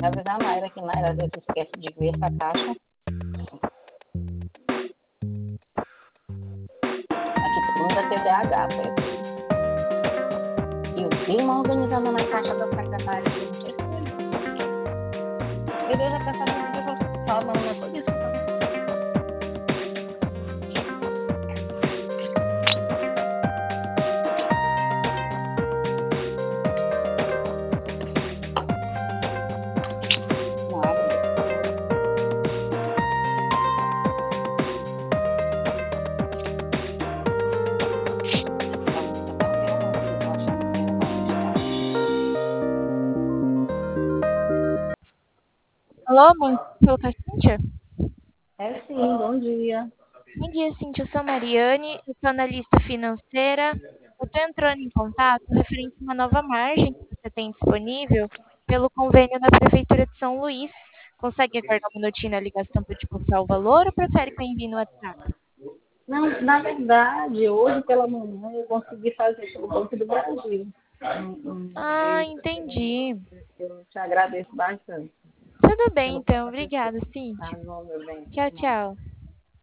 Avisar a Mayra que Mayra às vezes esquece de ver essa caixa. Aqui todo mundo é TDAH, foi. E o clima organizando na caixa da secretária. Meu Deus, já pensaram que eu tô falando tudo isso. Não abre. Alô, bom dia, com a Cíntia? É sim, bom dia. Bom dia, Cíntia. Eu sou a Mariane, eu sou analista financeira. Eu estou entrando em contato referente a uma nova margem que você tem disponível pelo convênio da Prefeitura de São Luís. Consegue aguardar um minutinho na ligação para te passar o valor ou prefere que eu envie no WhatsApp? Não, na verdade, hoje pela manhã eu consegui fazer pelo Banco do Brasil. Ah, entendi. Eu te agradeço bastante. Tudo bem, Pelo então. Obrigada, Tá Cíntia. bom, meu bem. Tchau, tchau.